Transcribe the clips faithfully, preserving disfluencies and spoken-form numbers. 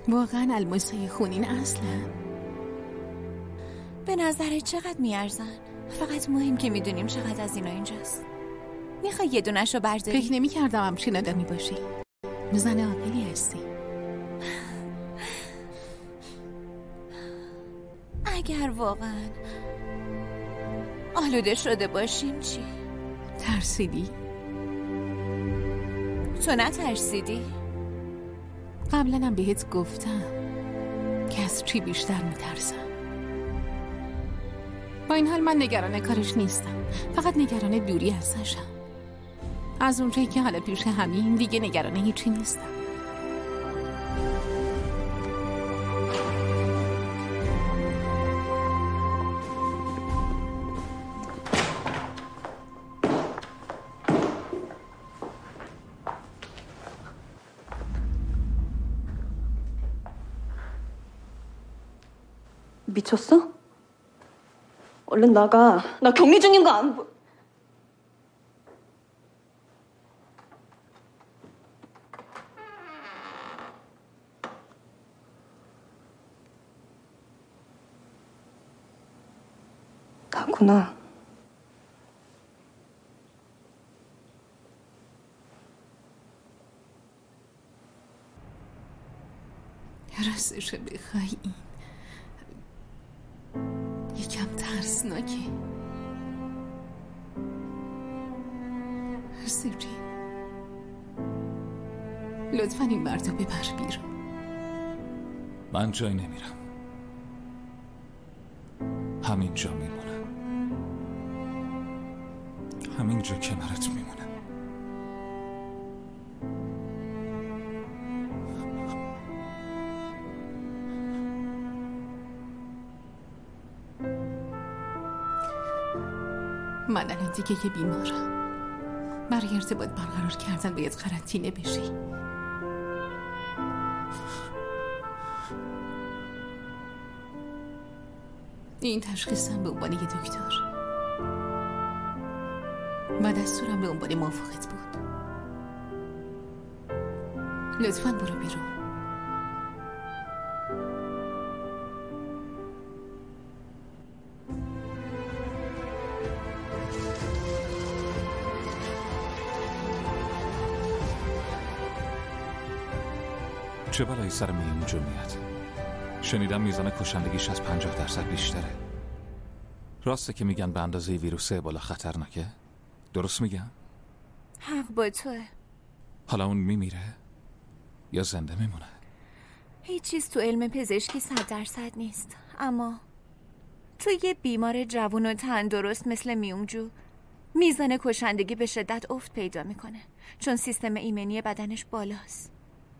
واقعا الماسای خونین اصلا؟ به نظرت چقدر میارزن؟ فقط مهم که میدونیم چقدر از اینا اینجاست. میخوای یه دونش رو برداری؟ فکر نمی کردم همچین آدمی باشی. زن عاقلی هستی. اگر واقعا آلوده شده باشیم چی؟ ترسیدی؟ تو نترسیدی؟ قبلا هم بهت گفتم که از چی بیشتر میترسم. با این حال من نگران کارش نیستم، فقط نگران دوری ازشم. از اونجایی که حالا پیش همین دیگه نگران هیچی نیستم. 미쳤어? 얼른 나가. 나 격리 중인 거 안 보... 나구나. راستش بخوای این یکم ترسناکه. سیری لطفاً این مردو ببر بیرون. من جایی نمیرم، همینجا میمونم، همینجا کنارت میمونم. من الان دیگه یه بیمارم. برای ارتباط برقرار کردن باید قرنطینه بشی. این تشخیصم به عنوان یه دکتر و دستورم به عنوان موافقت بود. لطفاً برو بیرون. چه بلایی سر میونجو میاد؟ شنیدم میزان کشندگیش از پنجاه درصد بیشتره. راسته که میگن به اندازه ویروس ابولا خطرناکه؟ درست میگم؟ حق با توه. حالا اون میمیره یا زنده میمونه؟ هیچ چیز تو علم پزشکی صد درصد نیست، اما تو یه بیمار جوان و تندرست مثل میونجو میزان کشندگی به شدت افت پیدا میکنه، چون سیستم ایمنی بدنش بالاست.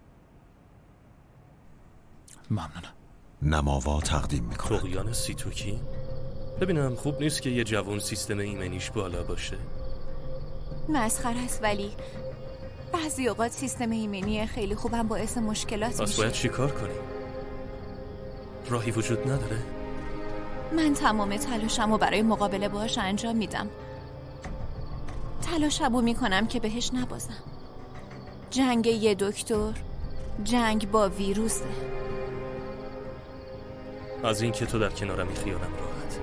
ممنونم. نماوا تقدیم میکنه. طغیان سیتوکی؟ ببینم خوب نیست که یه جوان سیستم ایمنیش بالا باشه. مسخره است، ولی بعضی اوقات سیستم ایمنی خیلی خوبم باعث مشکلات میشه. پس باید چی کار کنی؟ راهی وجود نداره؟ من تمام تلاشم رو برای مقابله باهاش انجام میدم. تلاشم رو میکنم که بهش نبازم. جنگ یه دکتر جنگ با ویروسه. از این که تو در کنارمی خیالم راحت.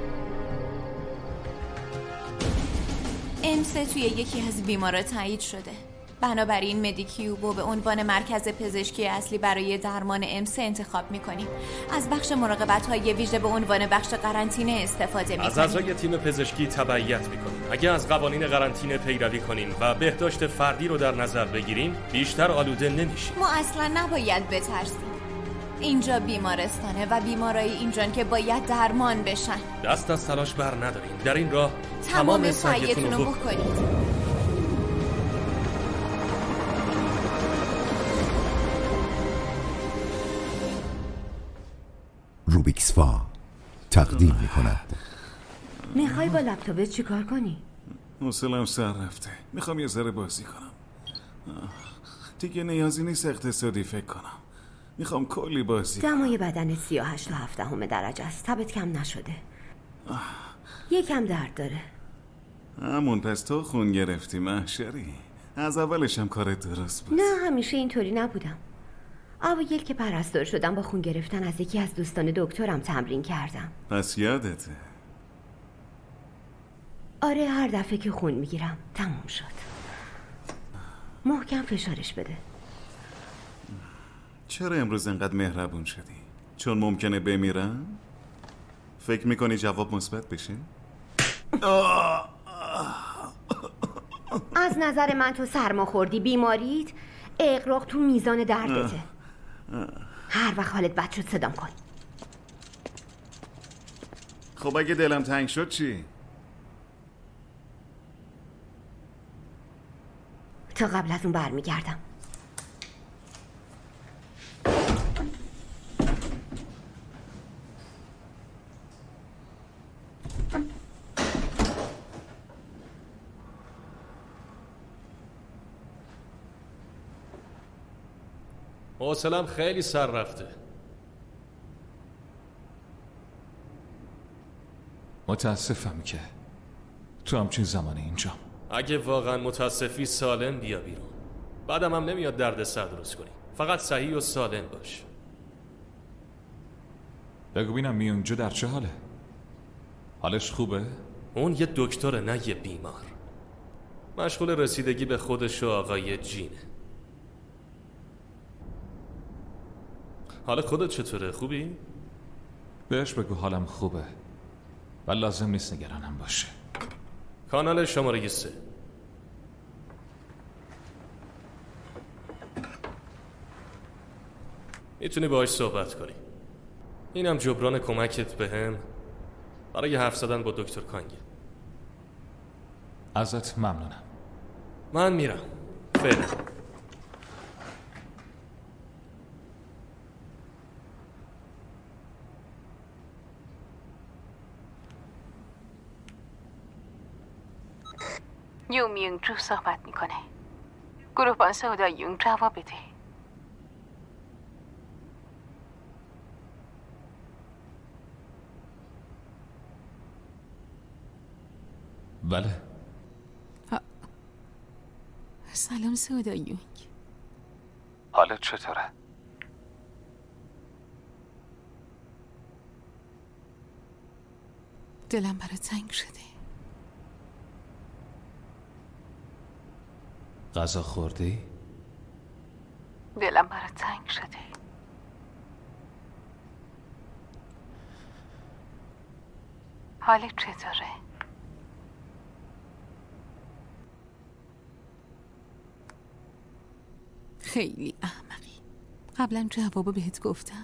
امسه توی یکی از بیمارا تایید شده. بنابراین مدیکیوبو به عنوان مرکز پزشکی اصلی برای درمان امسه انتخاب میکنیم. از بخش مراقبت‌های ویژه به عنوان بخش قرنطینه استفاده میکنیم. از اعضای تیم پزشکی تبعیت میکنیم. اگه از قوانین قرنطینه پیروی کنیم و بهداشت فردی رو در نظر بگیریم، بیشتر آلوده نمیشیم. ما اصلا نباید بترسیم. اینجا بیمارستانه و بیمارای اینجان که باید درمان بشن. دست از تلاش بر نداریم. در این راه تمام سعیتون رو بکنید. روبیکسفا تقدیم میکند. میخوای با لپتاپت چی کار کنی؟ حوصله‌ام سر رفته. میخوام یه ذره بازی کنم. دیگه نیازی نیست اقتصادی فکر کنم. میخوام کلی بازی کنم. دمای بدن سی و هشت و هفت همه درجه است. تبت کم نشده. یکم درد داره. همون پس تو خون گرفتی محشری. از اولش هم کارت درست بود. نه همیشه اینطوری نبودم. اوایل که پرستار شدم با خون گرفتن از یکی از دوستان دکترم تمرین کردم. پس یادته؟ آره، هر دفعه که خون میگیرم تموم شد. محکم فشارش بده. چرا امروز انقدر مهربون شدی؟ چون ممکنه بمیرم؟ فکر میکنی جواب مثبت بشه؟ از نظر من تو سرما خوردی، بیماریت اغراق تو میزان دردته. هر وقت حالت بد شد صدام کن. خب اگه دلم تنگ شد چی؟ تا قبل از اون برمیگردم. حوصله‌ام خیلی سر رفته. متاسفم که تو همچین زمانی اینجام. اگه واقعا متاسفی سالم بیا بیرون. بعدم هم نمیاد درد سر درست کنی. فقط صحیح و سالم باش. بگو بینم میونگ جو در چه حاله؟ حالش خوبه؟ اون یه دکتره، نه یه بیمار. مشغول رسیدگی به خودش و آقای جینه. حالا خودت چطوره؟ خوبی؟ بهش بگو حالم خوبه و لازم نیست نگرانم باشه. کانال شماره سه. میتونی باهاش صحبت کنی. اینم جبران کمکت بهم برای حرف زدن با دکتر کانگه. ازت ممنونم. من میرم فعلا. یو میونگ جو صحبت میکنه. گروهبان سودا یونگ جواب بده. بله. سلام سودا یونگ. حالت چطوره؟ دلم برات تنگ شده. غذا خوردی؟ دلم برات تنگ شده. حالت چطوره؟ خیلی احمقی. قبلا جوابو بهت گفتم.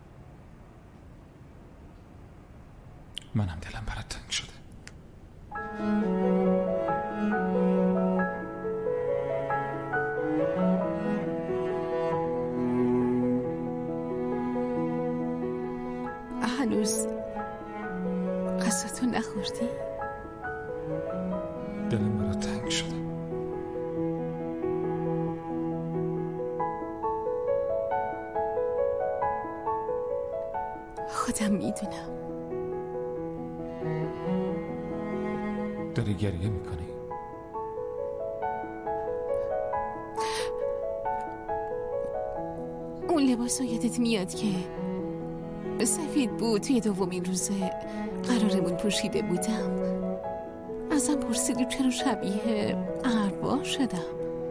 منم دلم برات تنگ شده. هنوز قصتو نخوردی؟ دلم برات تنگ شده. خودم میدونم. داری گریه میکنی؟ اون لباس رو یادت میاد که سفید بود توی دومین روزه قرارمون پوشیده بودم. ازم پرسیدی چرا شبیه ارواح شدم.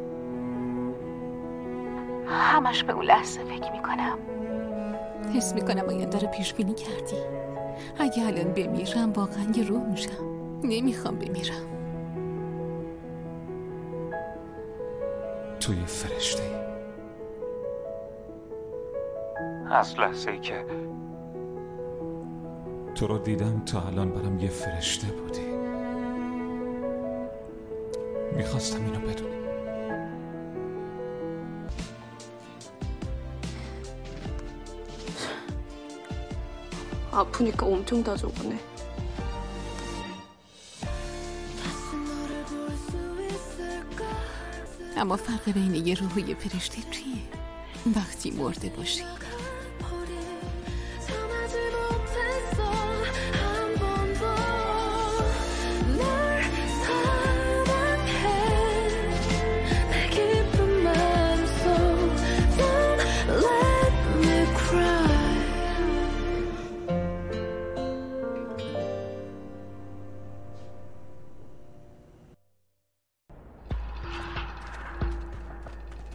همش به اون لحظه فکر میکنم. حس میکنم آینده رو پیش بینی کردی. اگه الان بمیرم واقعا یه روح میشم. نمیخوام بمیرم. توی فرشته ای. از لحظه ای که تو رو دیدم تا الان برام یه فرشته بودی. میخواستم اینو بدونی. 아프니까 엄청 다져보네. اما فرق بین یه روح و یه فرشته چیه؟ وقتی مرده باشی. Let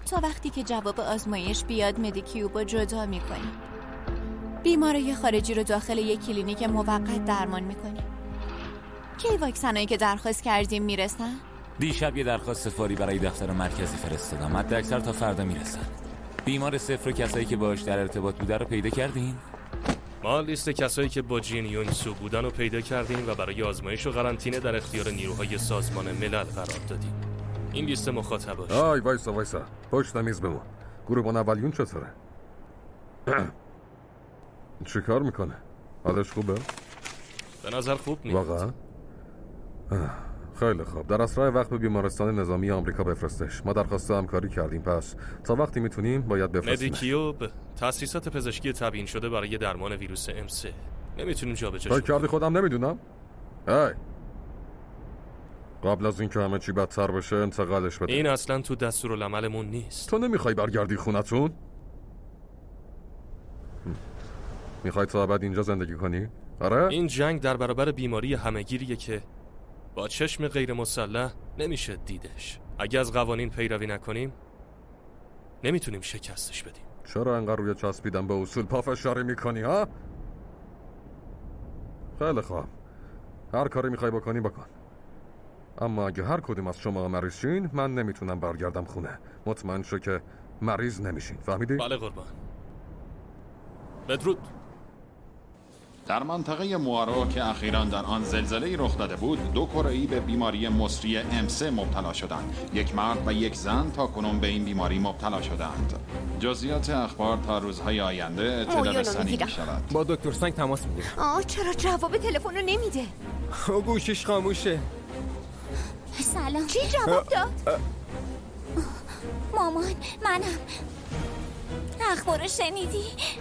تا وقتی که جواب آزمایش بیاد مدیکیوب رو جدا میکنیم. بیماری خارجی رو داخل یک کلینیک موقت درمان میکنیم. کی واکسنایی که درخواست کردیم میرسن؟ دیشب یه درخواست فوری برای دفتر مرکزی فرستادم. حداکثر تا فردا میرسن. بیمار صفر و کسایی که باهاش در ارتباط بوده رو پیدا کردین؟ ما لیست کسایی که با جین یونگسو بودن رو پیدا کردیم و برای آزمایش و قرنطینه در اختیار نیروهای سازمان ملل قرار دادیم. این لیست مخاطباش. آی وایسا وایسا پشت میز بمون. گروه اولیون چطوره؟ چی کار میکنه؟ حالش خوبه؟ به نظر خوب نیست. واقعا؟ خیلی خوب. در اسرع وقت به بیمارستان نظامی آمریکا بفرستش. ما درخواست همکاری کردیم، پس تا وقتی میتونیم باید بفرستیم. مدیکیوب تأسیسات پزشکی تبیین شده برای درمان ویروس ام سه. نمیتونیم جابجاش کنیم. کردی خودم نمیدونم. ای قبل از اینکه همه چی بدتر بشه انتقالش بده. این اصلا تو دستورالعملمون نیست. تو نمیخوای برگردی خونتون؟ میخوای تا ابد اینجا زندگی کنی؟ آره؟ این جنگ در برابر بیماری همه‌گیریه که با چشم غیر مسلح نمیشه دیدش. اگه از قوانین پیروی نکنیم نمیتونیم شکستش بدیم. چرا انقدر روی چسبیدن به اصول پافشاری میکنی ها؟ خیلی خوب. هر کاری میخوای بکنی بکن. اما اگه هر کدوم از شما مریض شین من نمیتونم برگردم خونه. مطمئن شو که مریض نمیشین. فهمیدی؟ بله قربان. بدرود. در منطقه موارو که اخیراً در آن زلزله‌ای رخ داده بود، دو کره‌ای به بیماری مسری ام سه مبتلا شدند. یک مرد و یک زن تا کنون به این بیماری مبتلا شدند. جزئیات اخبار تا روزهای آینده اطلاع رسانی می‌شود. با دکتر سنگ تماس می‌گیرم. آه چرا جواب تلفن رو نمیده؟ گوشش خاموشه. سلام. چی جواب داد؟ مامان منم. اخبار شنیدی؟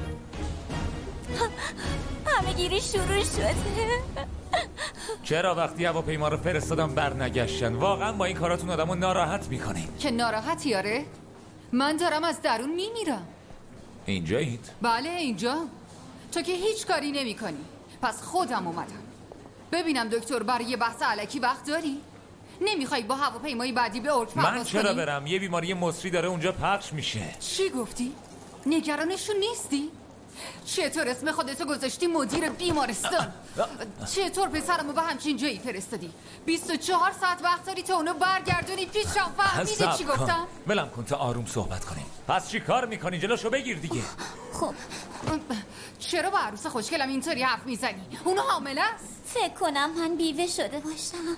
همه گیری شروع شده. چرا وقتی هواپیما رو فرستادم برنگشتن؟ واقعا با این کاراتون آدمو ناراحت میکنین. که ناراحتی آره؟ من دارم از درون میمیرم. اینجایید؟ بله اینجا. تو که هیچ کاری نمی کنی. پس خودم اومدم ببینم دکتر برای یه بحث الکی وقت داری؟ نمیخوای با هواپیمای بعدی به اورک پرواز کنی؟ من چرا برم؟ یه بیماری مصری داره اونجا پخش میشه. چی گفتی؟ نگرانشون نیستی؟ چطور اسم خودتو گذاشتی مدیر بیمارستان؟ چطور پسرمو به همچین جایی فرستادی؟ بیست و چهار ساعت وقت داری تا اونو برگردونی پیشم. فهمیدی چی گفتم؟ ولم کن تا آروم صحبت کنیم. پس چی کار میکنی؟ جلوشو بگیر دیگه. خب چرا با عروس خوشگلم اینطوری حرف میزنی؟ اونو حامله است؟ فکر کنم من بیوه شده باشم.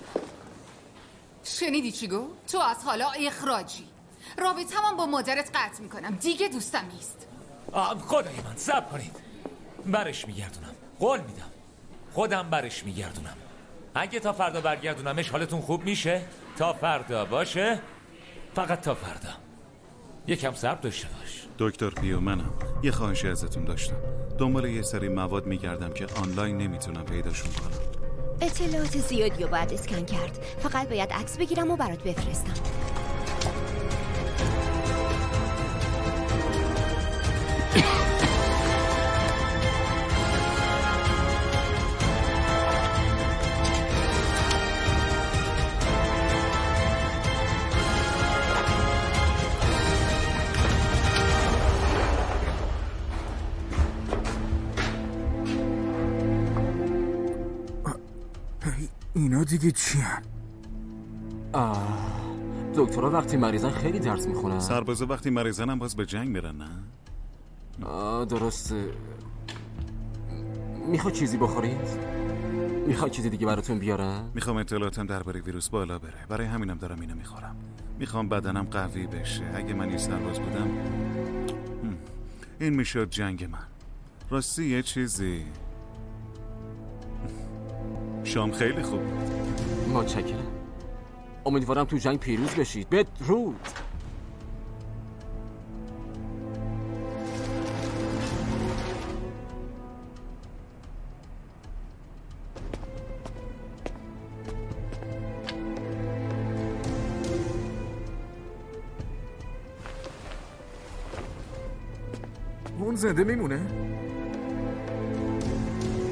شنیدی چی گفت؟ تو از حالا اخراجی. رابطه‌ام با مادرت قطع میکنم. دیگه دوستم نیست. خدای من صبر کنید. برش میگردونم. قول میدم خودم برش میگردونم. اگه تا فردا برگردونمش حالتون خوب میشه؟ تا فردا باشه؟ فقط تا فردا. یکم صبر داشته باش. دکتر پیو منم. یه خواهشی ازتون داشتم. دنبال یه سری مواد میگردم که آنلاین نمیتونم پیداشون کنم. اطلاعات زیادی رو باید اسکن کرد. فقط باید عکس بگیرم و برات بفرستم. اینا دیگه چی هن؟ دکترها وقتی مریضن خیلی درس میخونن. سربازا وقتی مریضن هم باز به جنگ میرن نه؟ آه درسته. میخوای چیزی بخورید؟ میخوای چیزی دیگه براتون بیارم؟ میخوام اطلاعاتم درباره ویروس بالا بره. برای همینم دارم اینو میخورم. میخوام بدنم قوی بشه. اگه من یه سرباز بودم این میشد جنگ من. راستی یه چیزی شام خیلی خوب. متشکرم. امیدوارم تو جنگ پیروز بشید. بدرود. اون زنده میمونه؟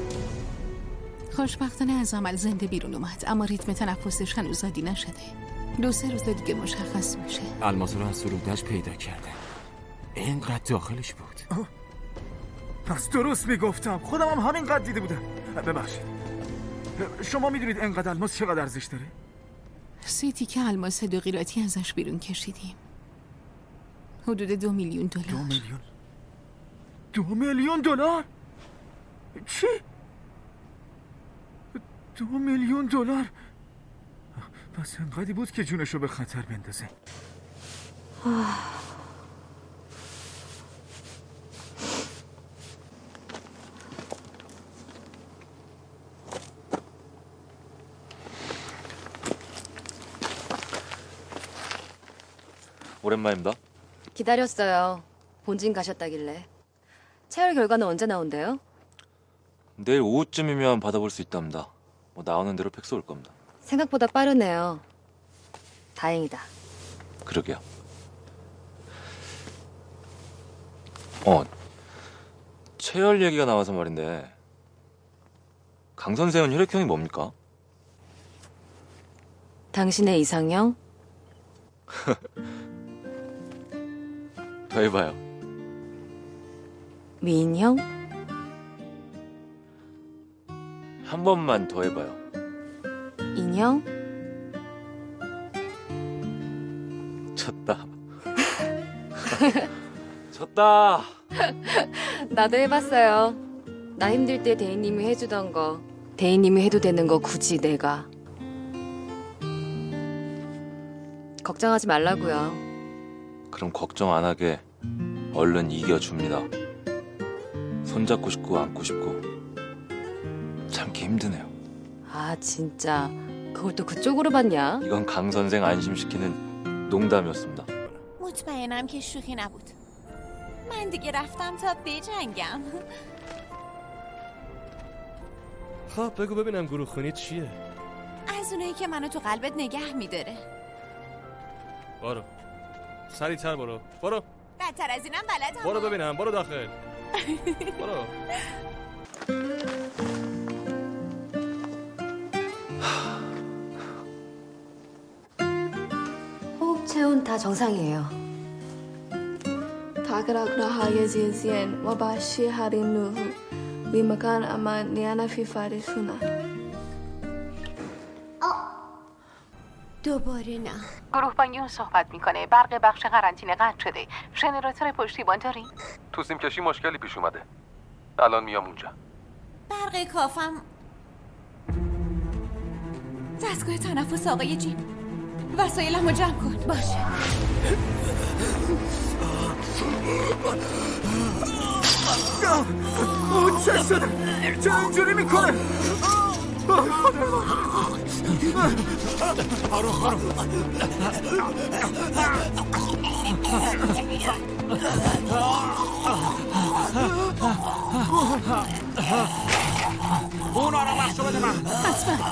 خوشبختانه از عمل زنده بیرون اومد، اما ریتم تنفسش هنوز عادی نشده. دو سه روز دیگه مشخص میشه. الماس رو از سرودش پیدا کرده. اینقدر داخلش بود. آه. پس درست میگفتم، خودم هم همینقدر دیده بودم. ببخشید، شما میدونید اینقدر الماس چقدر ارزش داره؟ سی تیکه الماس دو قیراطی ازش بیرون کشیدیم. حدود دو میلیون دلار. دو میلیون دو میلیون دلار؟ چی؟ دو میلیون دلار؟ پس انقدری بود که جونشو به خطر بندازه. 오랜만입니다. 기다렸어요. 본진 가셨다길래. 체열 결과는 언제 나온대요? 내일 오후쯤이면 받아볼 수 있답니다. 뭐 나오는 대로 팩스 올 겁니다. 생각보다 빠르네요. 다행이다. 그러게요. 어, 체열 얘기가 나와서 말인데 강 선생은 혈액형이 뭡니까? 당신의 이상형? 더 해봐요. 미인형? 한 번만 더 해봐요. 인형? 졌다. 졌다. 나도 해봤어요. 나 힘들 때 대인님이 해주던 거, 대인님이 해도 되는 거 굳이 내가. 걱정하지 말라고요. 그럼 걱정 안 하게 얼른 이겨줍니다. 손잡고 싶고 안고 싶고 참기 힘드네요. 아 진짜 그걸 또 그쪽으로 봤냐? 이건 강 선생 안심시키는 농담이었습니다. مطمئنم که شوخی نبود. من دیگه رفتم تا بجنگم. خب بگو ببینم گروه خونی چیه؟ از اونایی که منو تو قلبت نگه میداره. برو سریعتر برو برو بدتر از اینم بلدم. برو ببینم برو داخل. برو. 호흡 체온 다 정상이에요. تغییرهای زیزین و باشی هری نوح وی مکان اما نیانا فی فارسونا. دوباره نه. گروه بانیون صحبت میکنه. برق بخش قرنطینه قطع شده. ژنراتور پشتیبان داریم؟ تو سیم کشی مشکلی پیش اومده. الان میام اونجا. برق کافم. دستگاه تنفس آقای جیم. وسایلمو جمع کن. باشه. اون چه شده؟ چه اینجوری میکنه؟ آروم آروم اون آرام بخشو بده من. حتما.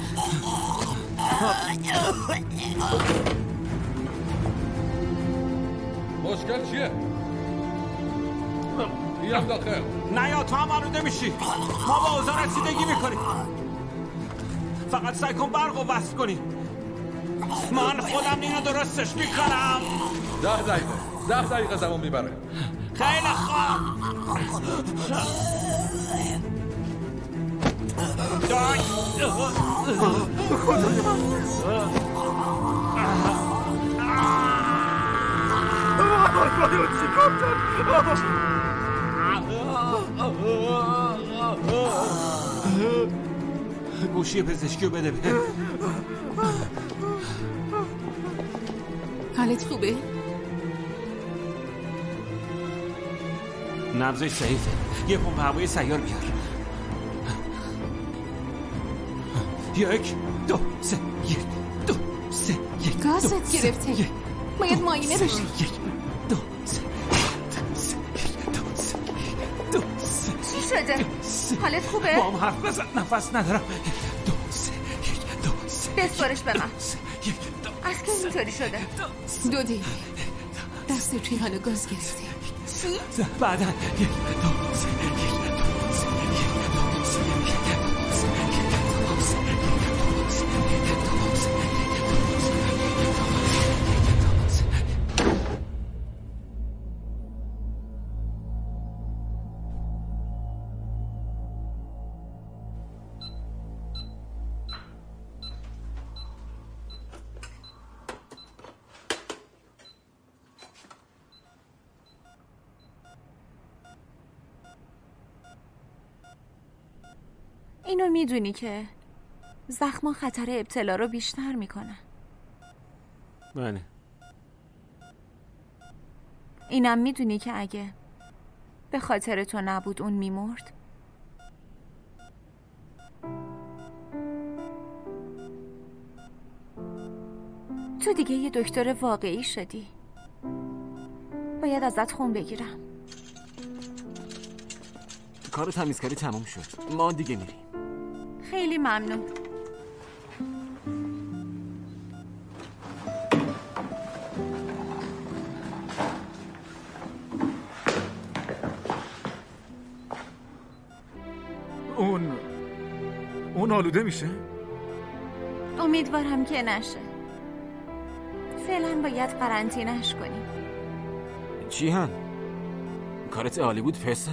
مشکل چیه؟ بیام داخل. نه یا تو هم آلوده میشی. ما با اوضاع رسیدگی میکنیم. فقط سعی کن برق رو وصل کنی. من خودم اینو درستش میکنم. ده دقیقه ده دقیقه زمان میبره. خیلی خوب. دای خدای من. وای رو چی کار کرد؟ گوشی پزشکی رو بده به. حالت خوبه؟ نبضش ضعیفه. یه پمپ هوایی سیار بیار. یک دو سه یک دو سه یک گازت گرفته. باید معاینه بشی. یک دو سه سه دو سه دو سه. چی شده؟ حالت خوبه؟ با هم حرف بزن. نفس ندارم. دو سه یک دو سه. بسپارش به من. از که اینطوری شده؟ دو دقیقه. دست توی حال گاز گرفته. چی؟ بعدا یک دو سه یک دو سه یک دو سه یک دو سه یک دو سه یک دو سه یک دو سه یک دو سه اینو میدونی که زخما خطر ابتلا رو بیشتر میکنن. بله. اینم میدونی که اگه به خاطر تو نبود اون میمرد. تو دیگه یه دکتر واقعی شدی. باید ازت خون بگیرم. کار تمیزکاری تموم شد. ما دیگه میریم. خیلی ممنون. اون اون آلوده میشه؟ امیدوارم که نشه. فعلا باید قرنطینه‌اش کنیم. جیهان کارت عالی بود پسر.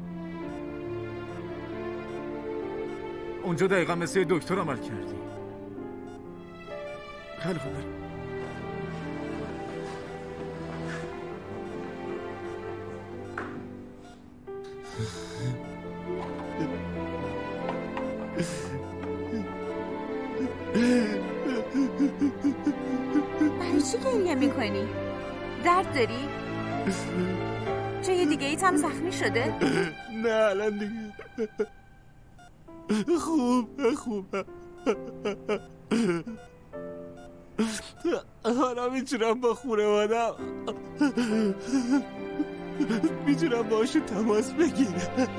اونجا دقیقا مثل دکتر عمل کردی. خیلی خوب. برای چی گریه میکنی؟ درد داری؟ جای دیگه ایت هم زخمی شده؟ نه الان دیگه خوب خوبه. حالا میتونم با خانوادم میتونم باشون تماس بگیرم.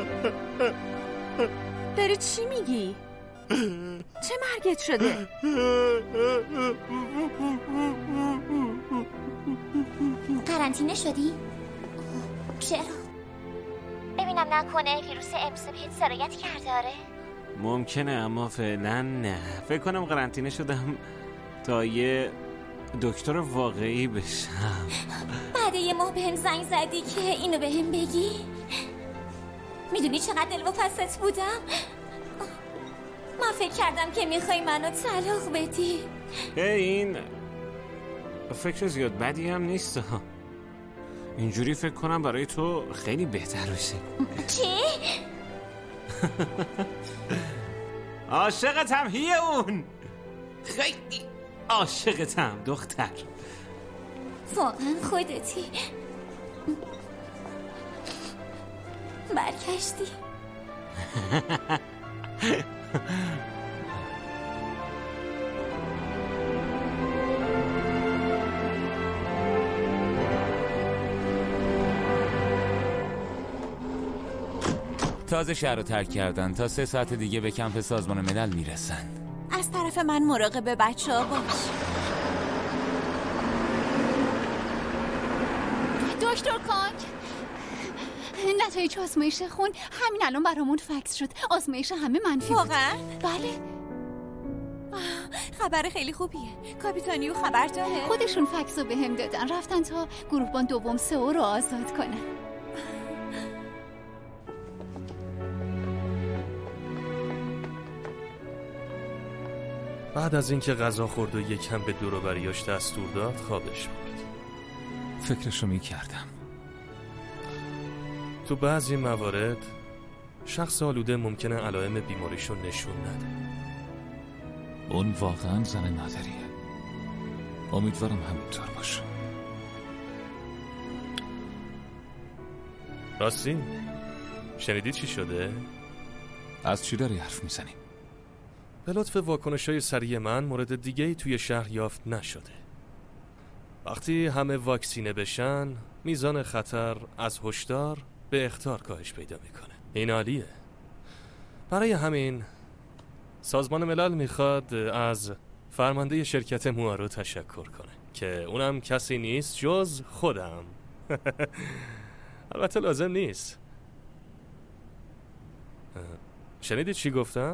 داری چی میگی؟ چه مرگت شده؟ قرنطینه شدی؟ چرا؟ ببینم نکنه ویروس امس بهت سرایت کرده. آره ممکنه اما فعلا نه. فکر کنم قرنطینه شدم تا یه دکتر واقعی بشم. بعد یه ماه بهم زنگ زدی که اینو بهم بگی. میدونی چقدر دل و پست بودم؟ من فکر کردم که میخوای منو طلاق بدی. این فکر زیاد بدی هم نیست. اینجوری فکر کنم برای تو خیلی بهتر بشه. چی؟ عاشقتم هیه اون. خیلی عاشقتم دختر. واقعا خودتی. برگشتی. تازه شهر رو ترک کردن. تا سه ساعت دیگه به کمپ سازمان ملل میرسن. از طرف من مراقب بچه ها باش. دکتر کانگ، نتایج آزمایش خون همین الان برامون فکس شد. آزمایش همه منفی بود. واقعا؟ بله. خبر خیلی خوبیه. کاپیتانیو خبر داره؟ خودشون فکس رو به هم دادن. رفتن تا گروهبان دوم سئو رو آزاد کنن. بعد از اینکه غذا خورد و یکم به دور و بریاش دستور داد خوابش برد. فکرشو میکردم. تو بعضی موارد شخص آلوده ممکنه علائم بیماریشو نشون نده. اون واقعا زن نادریه. امیدوارم همینطور باشه. راستین شنیدی چی شده؟ از چی داری حرف میزنی؟ به لطف واکنش‌های سریع من مورد دیگه‌ای توی شهر یافت نشده. وقتی همه واکسینه بشن میزان خطر از هشدار به اخطار کاهش پیدا میکنه. این عالیه. برای همین سازمان ملل میخواد از فرمانده شرکت موارو تشکر کنه که اونم کسی نیست جز خودم. البته لازم نیست. شنیدی چی گفتم؟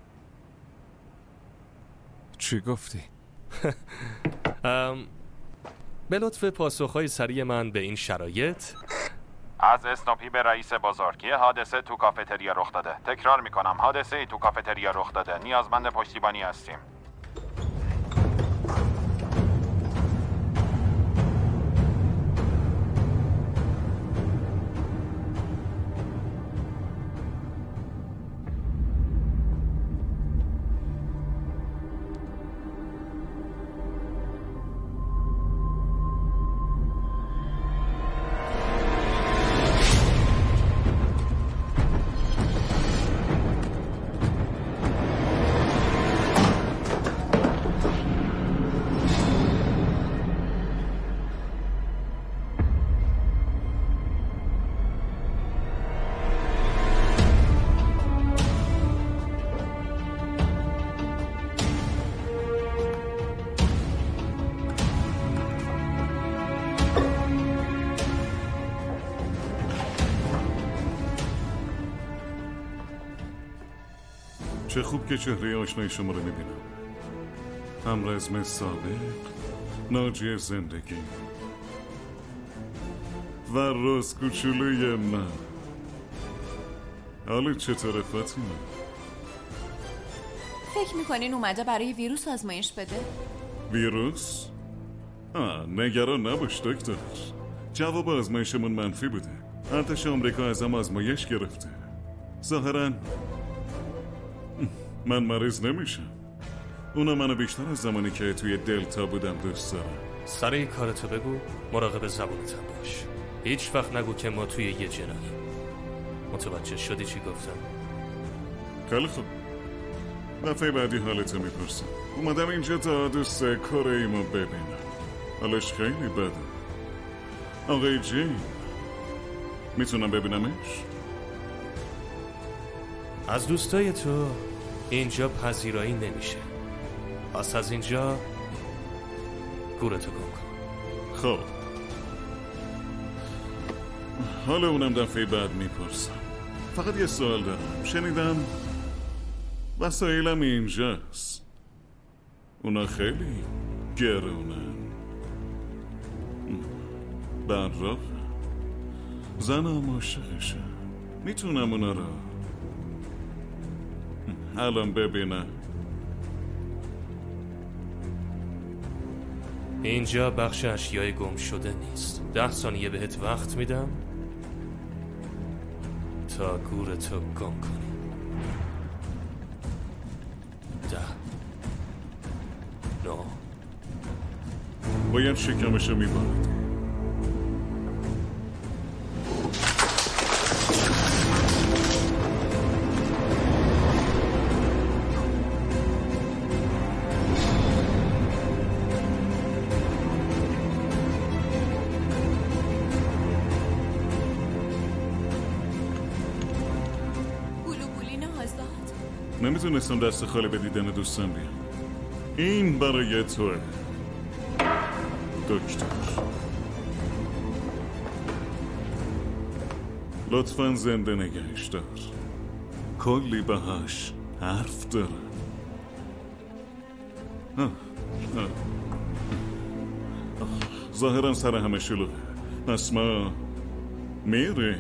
چی گفتی؟ به لطف پاسخهای سریع من به این شرایط، از اسنوپی به رئیس بزرگ، یه حادثه تو کافتریا رخ داده. تکرار میکنم حادثه ای تو کافتریا رخ داده. نیازمند پشتیبانی هستیم. چه خوب که چهره آشنای شما رو میبینم. همرزم سابق، ناجی زندگی و روز کوچولوی من. حالا چطوره فاطمه؟ فکر میکنین اومده برای ویروس آزمایش بده؟ ویروس؟ آه نگران نباش دکتر. جواب آزمایشمون منفی بوده. ارتش آمریکا ازم آزمایش گرفته. ظاهراً من مریض نمیشم. اونا منو بیشتر از زمانی که توی دلتا بودم دوست دارم. سر کارتو بگو، مراقب زبونتم باش. هیچ وقت نگو که ما توی یه جناییم. متوجه شدی چی گفتم؟ خیلی خوب. دفعه بعدی حالتو میپرسم. اومدم اینجا تا دوست کره ایمو ببینم. حالش خیلی بده. آقای جیم میتونم ببینمش؟ از دوستای تو اینجا پذیرایی نمیشه. پس از اینجا گورتو گم کن. خب حالا اونم دفعه بعد میپرسم. فقط یه سوال دارم. شنیدم وسایلم اینجاست. اونا خیلی گرونن. بر راه زنم عاشقشم. میتونم اونا رو الان ببینم؟ اینجا بخش اشیای گم شده نیست. ده ثانیه بهت وقت میدم تا گورتو گم کنی. ده نو باید شکمشو میبارد. نمیتونستم دست خالی به دیدن دوستم بیام. این برای توه دکتر. لطفاً زنده نگهش دار. کلی باهاش حرف دارم. ظاهراً سر همه شلوغه. پس ما میره.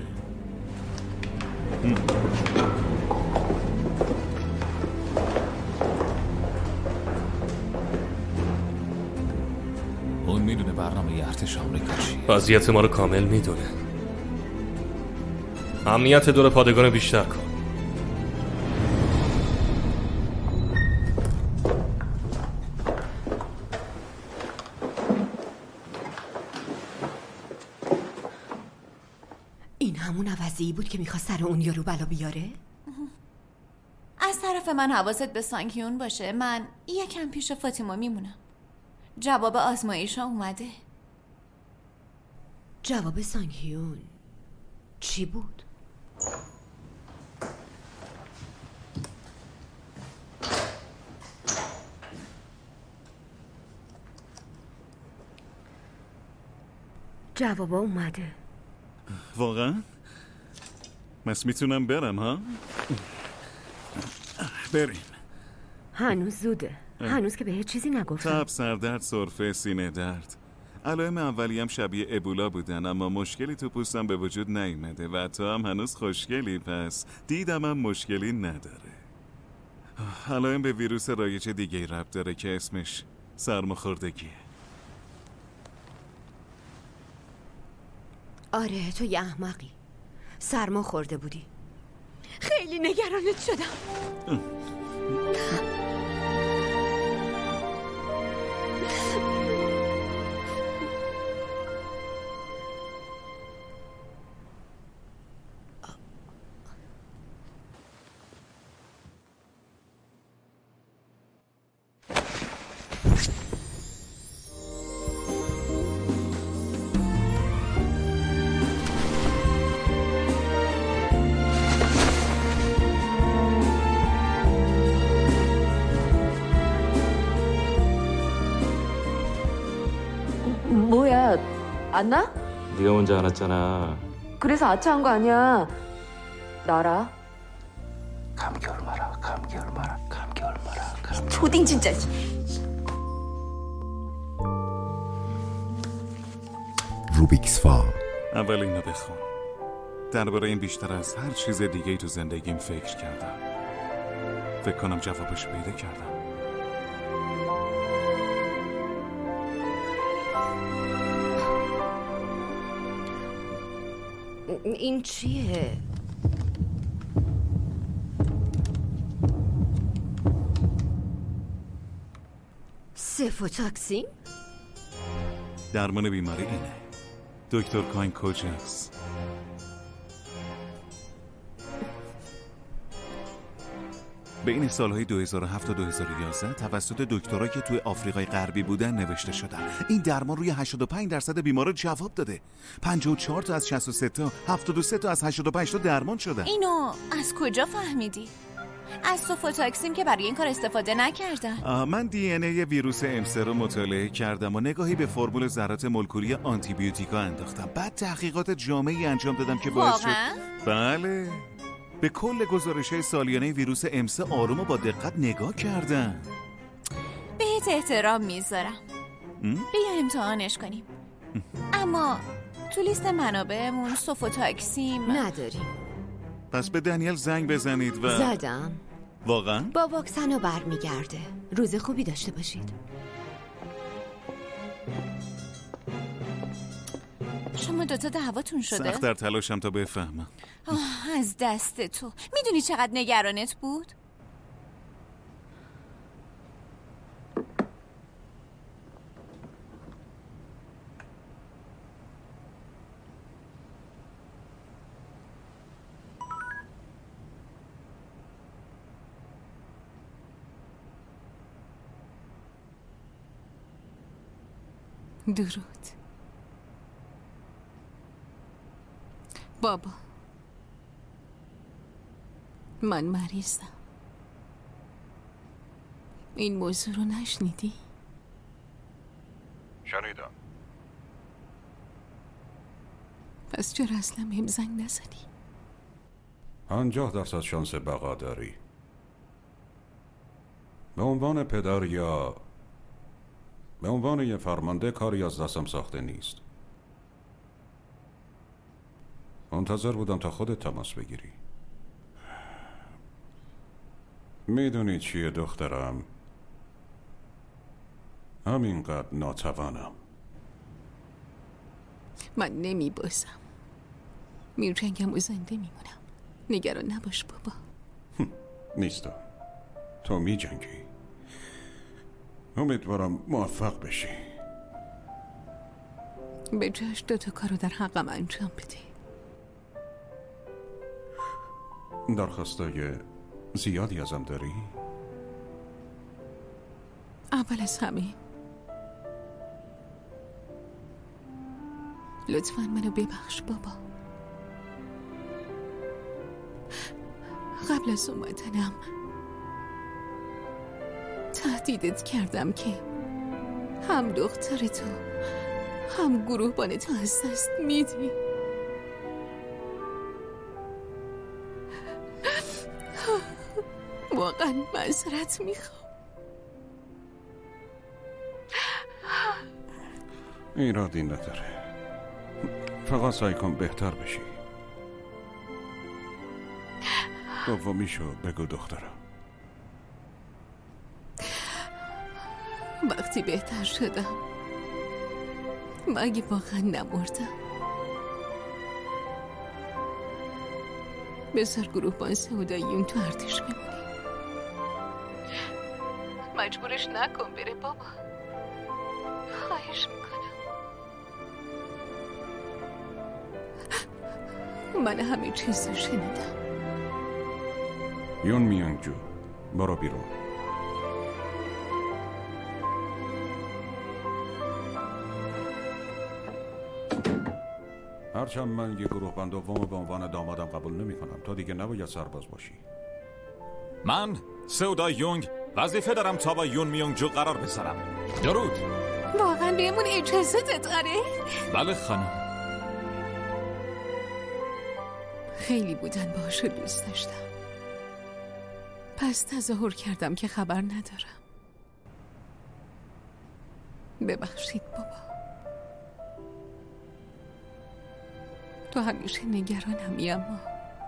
اون میدونه برنامه ارتش آمریکا چیه. وضعیت ما رو کامل میدونه. امنیت دور پادگان بیشتر کن. این همون عوضی بود که میخواست سر اون یارو بلا بیاره؟ از طرف من حواست به سانگیون باشه. من یکم پیش فاطمه میمونم. جواب آزمایش ها اومده. جواب سانگیون چی بود؟ جواب اومده. واقعا؟ مس میتونم برم ها؟ بریم. هنوز زوده. هنوز که به هیچ چیزی نگفتم. تب، سردرد، سرفه، سینه درد. علائم اولی هم شبیه ابولا بودن، اما مشکلی تو پوستم به وجود نیومده و تو هم هنوز خوشگلی، پس دیدم هم مشکلی نداره. علائم به ویروس رایج دیگه ربط داره که اسمش سرماخوردگیه. آره تو یه احمقی. سرما خورده بودی. خیلی نگرانت شدم. 뭐야, 안 나? 네가 먼저 안 왔잖아. 그래서 아차한 거 아니야. 나라. 감기 얼마라 감기 얼마라 감기 얼마라 감기 초딩 진짜. روبیکس فا. اول اینو بخون. درباره این بیشتر از هر چیز دیگه ای تو زندگیم فکر کردم. فکر کنم جوابش پیدا کردم. این چیه؟ سفوتاکسین؟ درمان بیماری اینه. دکتر کاین کجاست؟ بین سالهای دو هزار و هفت تا دو هزار و یازده توسط دکترها که توی آفریقای غربی بودن نوشته شدن. این درمان روی هشتاد و پنج درصد بیمارا جواب داده. پنجاه و چهار تا از شصت و سه تا، هفتاد و سه تا از هشتاد و پنج تا درمان شدن. اینو از کجا فهمیدی؟ از سوفوتاکسین که برای این کار استفاده نکردن. من دی ان ای ویروس امسه رو مطالعه کردم و نگاهی به فرمول ذرات مولکولی آنتی بیوتیکا انداختم. بعد تحقیقات جامعی انجام دادم که باعث شد بله به کل گزارش‌های سالیانه ویروس امسه آروم و با دقت نگاه کردم. بهت احترام میذارم. بیا امتحانش کنیم. اما تو لیست منابعمون سوفوتاکسین نداریم. پس به دنیل زنگ بزنید و زدم. واقعا؟ با واکسن رو برمیگرده. روز خوبی داشته باشید. شما دوتا دعواتون شده؟ سخت در تلاشم تا بفهمم. آه از دست تو. میدونی چقدر نگرانت بود؟ درود بابا. من مریضم. این موضوع رو نشنیدی؟ شنیدم. پس چرا اصلا بهم زنگ نزدی؟ پنجاه درصد شانس بقا داری. به عنوان پدر یا به عنوان یه فرمانده کاری از دستم ساخته نیست. منتظر بودم تا خودت تماس بگیری. میدونی چیه دخترم؟ همینقدر ناتوانم. من نمی بازم. میرجنگم و زنده میمونم. نگران نباش بابا. نیستم. تو می جنگی. امیدوارم موفق بشی. به جاش دوتا کارو در حقم انجام بدی. درخواستای زیادی ازم داری؟ اول از همه لطفاً منو ببخش بابا. قبل از اومدنم تهدیدت کردم که هم دختر تو هم گروهبان تو از دست میدی. واقعا معذرت میخوام. ایرادی نداره. فقط سعی کن بهتر بشی. دومیشو بگو دخترم. وقتی بهتر شدم مگه واقعا نمردم؟ بذار گروهبان سوداییون تو ارتش بمونی. مجبورش نکن بره بابا. خواهش میکنم. من همه چیز رو شنیدم. یون میانگ جو برو بیرون. هرچند من یه گروه بند دوم به عنوان دامادم قبول نمی کنم. تو دیگه نباید سرباز باشی. من سودا یونگ وظیفه دارم تا با یون میونگ جو قرار بذارم. درود. واقعا بهمون اجازه داره؟ بله خانم. خیلی بودن باهاشو دوست داشتم. پس تظاهر کردم که خبر ندارم. ببخشید بابا. تو همیشه نگرانمی، اما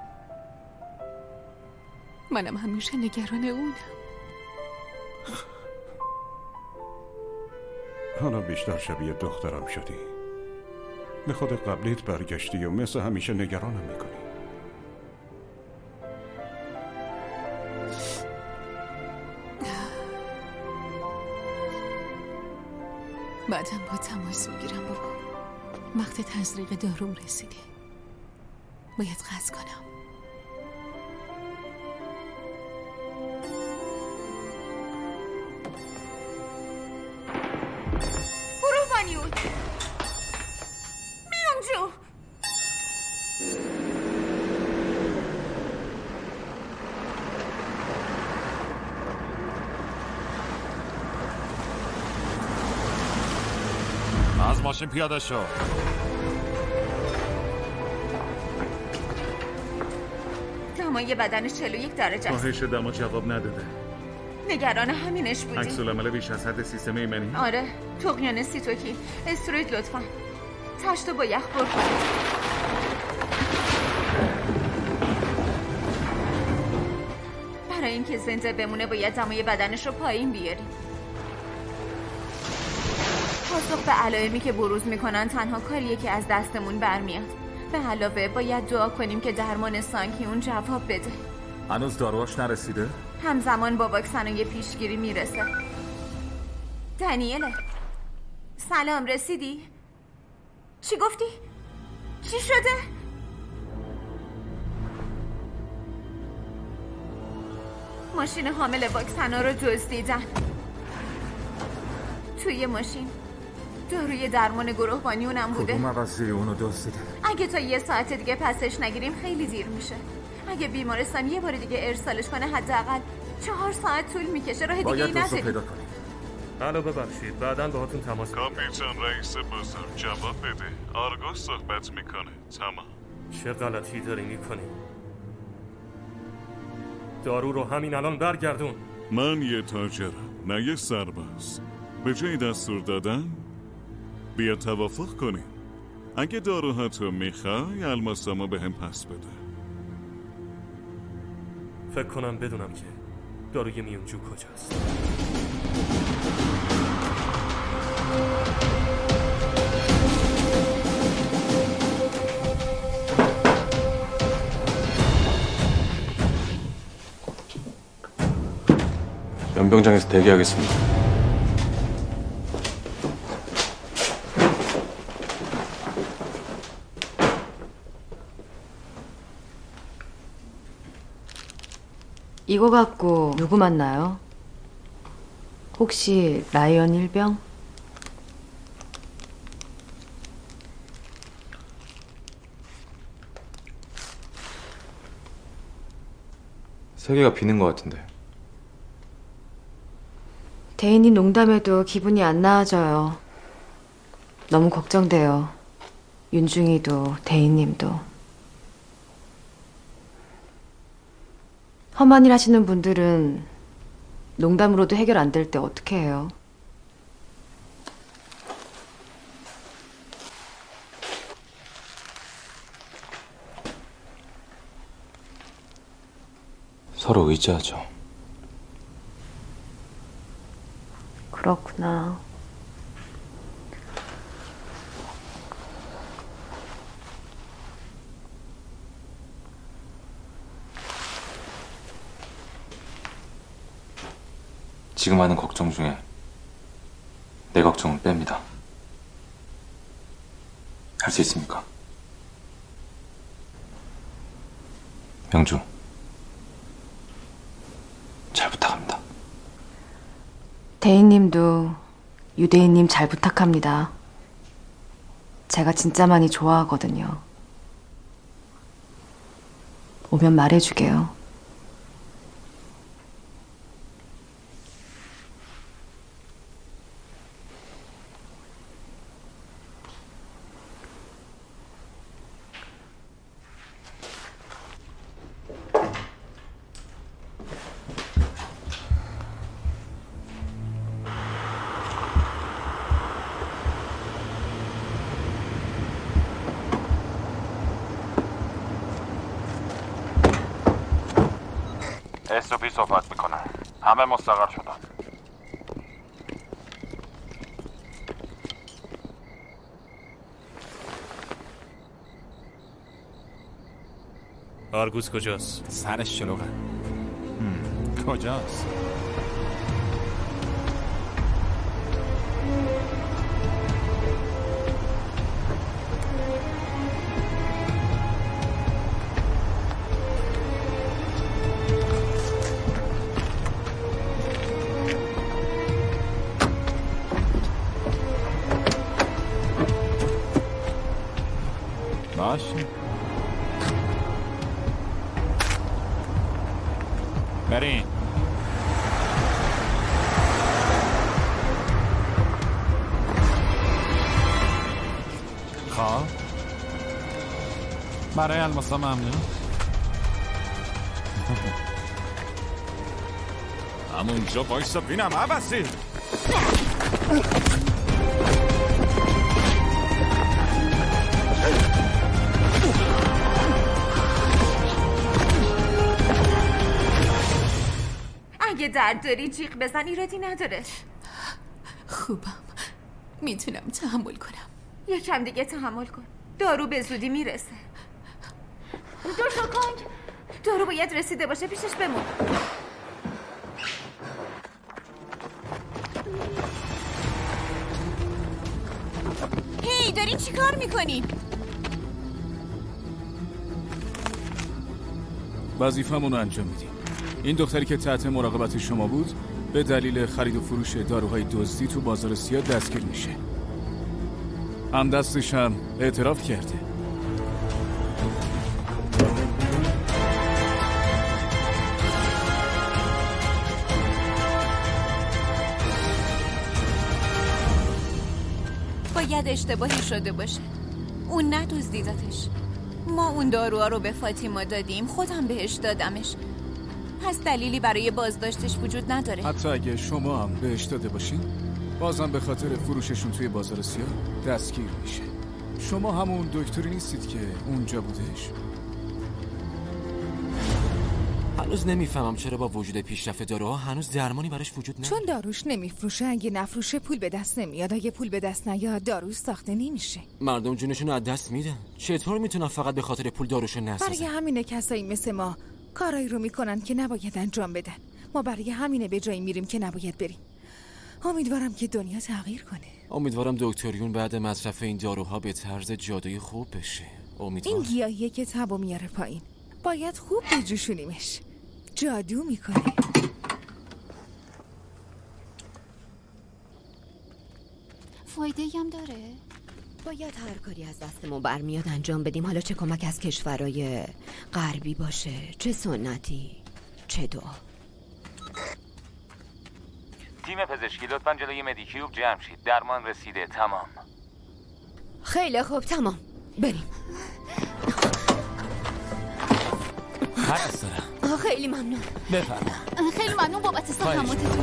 منم همیشه نگران اونم. حالا بیشتر شبیه دخترم شدی. به خود قبلیت برگشتی و مثل همیشه نگرانم میکنی. بعدم با تماس میگیرم بابا. وقت تزریق داروم رسیده. باید قطع کنم. گروهبانیون میام جو. از ماشین پیاده شو. دمای بدنش چهل و یک درجه است. کاهش دما جواب نداده. نگران همینش بودی؟ عکس العمل بیش از حد سیستم ایمنی؟ آره، تقیان سیتوکی. استروید لطفا. تشتو با یخ پر کنید. برای اینکه زنده بمونه باید دمای بدنش رو پایین بیاریم. پاسخ به علائمی که بروز میکنن تنها کاریه که از دستمون برمیاد. به علاوه باید دعا کنیم که درمان سانکیون جواب بده. هنوز داروهاش نرسیده؟ همزمان با واکسنای پیشگیری میرسه. دنیله، سلام، رسیدی؟ چی گفتی؟ چی شده؟ ماشین حامل واکسنا رو دزدیدن. توی ماشین داروی درمان گروهبانیونم بوده. کدوم مغازه اونو دزدیده؟ اگه تا یه ساعت دیگه پسش نگیریم خیلی دیر میشه. اگه بیمارستان یه بار دیگه ارسالش کنه حداقل چهار ساعت طول میکشه. راه دیگه ای نداریم. باید پیدا کنیم. الو ببخشید، بعداً باهاتون تماس میگیرم. کاپیتان رئیس بزرگ جواب بده. آرگو صحبت میکنه. تمام. چه غلطی داری میکنی؟ دارو رو همین الان برگردون. من یه تاجرم، نه یه سرباز. به جای دستور دادن بیا توافق کنیم. اگه داروهاتو میخوای الماسامو به هم پس بده. فکر کنم بدونم که داروی میونجو کجاست. 연병장에서 대기하겠습니다. 이거 갖고 누구 만나요? 혹시 라이언 일병? 세계가 비는 것 같은데. 대인이 농담해도 기분이 안 나아져요. 너무 걱정돼요. 윤중이도 대인님도. 험한 일 하시는 분들은 농담으로도 해결 안 될 때 어떻게 해요? 서로 의지하죠. 그렇구나. 지금 하는 걱정 중에 내 걱정은 뺍니다. 할 수 있습니까? 명주, 잘 부탁합니다. 대인님도 유대인님 잘 부탁합니다. 제가 진짜 많이 좋아하거든요. 오면 말해주게요. اس پی صحبت میکنه. همه مستقر شدن. آرگوس کجاست؟ سرش شلوغه. کجاست؟ باشه. بریم. خب برای الماسا ممنون. همونجا بایستا بینم عباسی. اگه درد داری جیغ بزن، ایرادی نداره. خوبم، میتونم تحمل کنم. یکم دیگه تحمل کن، دارو به زودی میرسه. دو شاکانگ، دارو باید رسیده باشه، پیشش بمون. هی دارین چی کار میکنین؟ وظیفمون رو انجام میدیم. این دختری که تحت مراقبت شما بود به دلیل خرید و فروش داروهای دزدی تو بازار سیاه دستگیر میشه. هم دستش هم اعتراف کرده. باید اشتباهی شده باشه. اون ندزدیدتش. ما اون داروها رو به فاطیما دادیم، خودم بهش دادمش. پس دلیلی برای بازداشتش وجود نداره. حتی اگه شما هم بهش داده باشین بازم به خاطر فروششون توی بازار سیاه دستگیر میشه. شما همون دکتری نیستید که اونجا بودش؟ هنوز نمیفهمم چرا با وجود پیشرفت داروها هنوز درمانی براش وجود نداره. چون داروش نمیفروشه. اگه نفروشه پول به دست نمیاد. اگه پول به دست نیاد داروش ساخته نمیشه. مردم جونشون از دست میدن. چطور میتونن فقط به خاطر پول داروشو نسازن؟ برای همینه کسایی مثل ما کارایی رو میکنن که نباید انجام بدن. ما برای همینه به جایی میریم که نباید بریم. امیدوارم که دنیا تغییر کنه. امیدوارم دکتریون بعد مصرف این داروها به طرز جادویی خوب بشه. امیدوارم. این گیاهیه که تبو میاره پایین. باید خوب بجوشونیمش. جادو میکنه. فایده هم داره؟ باید هر کاری از دستمون برمیاد انجام بدیم. حالا چه کمک از کشورهای غربی باشه، چه سنتی، چه دعا. تیم پزشکی لطفاً جلوی مدیکیوب جمع شید. درمان رسیده. تمام. خیلی خوب، تمام. بریم. هرس دارم. خیلی ممنون. بفرما. خیلی ممنون بابت زحماتتون.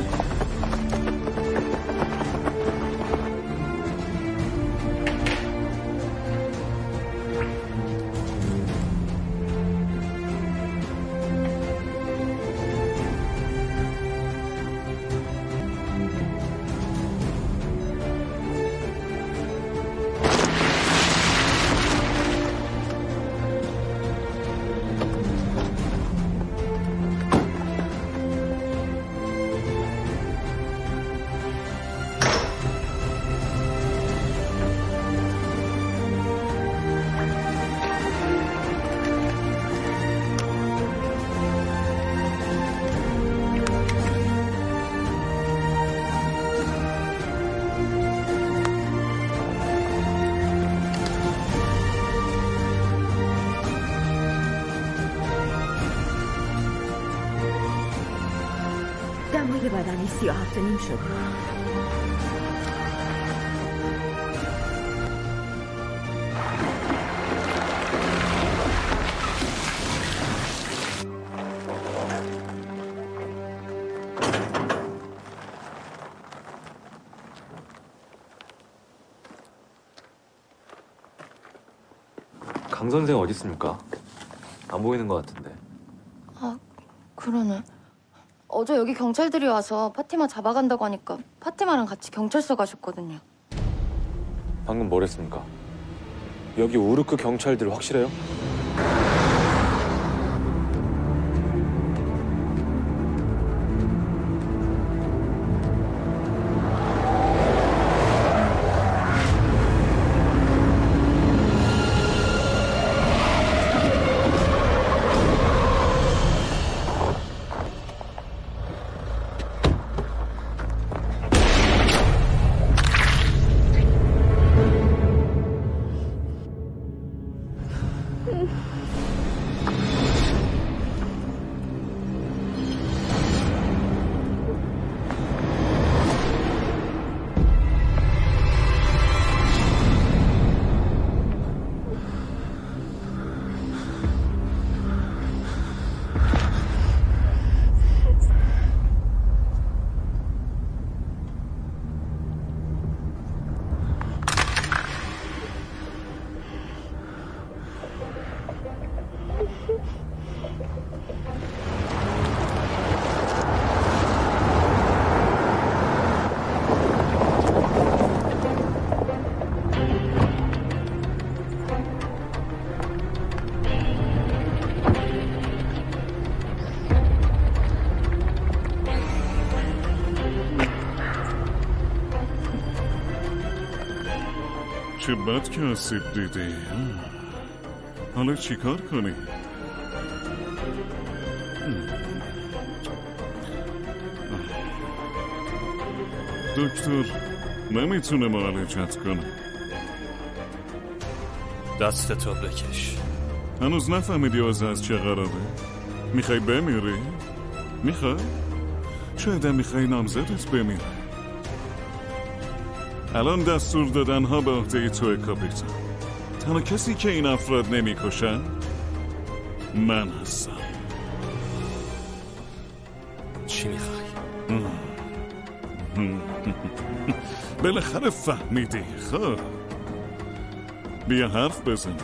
دمای بدنی سی و هفت نیم شده. 강 선생 어디 있습니까? 안 보이는 것 같은데. 아, 그러네. 어제 여기 경찰들이 와서 파티마 잡아간다고 하니까 파티마랑 같이 경찰서 가셨거든요. 방금 뭐랬습니까? 여기 우르크 경찰들 확실해요? چه بد که آسیب دیدی. حالا چی کار کنی؟ دکتر نمیتونه معالجت کنه. دستتو بکش. هنوز نفهمیدی اوضاع از چه قراره؟ میخوای بمیری؟ میخوای؟ شاید هم میخوای نامزدت بمیره. الان دستور دادن ها به عهده توی کاپیتان. تنها کسی که این افراد نمیکشن من هستم. چی میخوای؟ بالاخره فهمیدی. خب بیا حرف بزنی.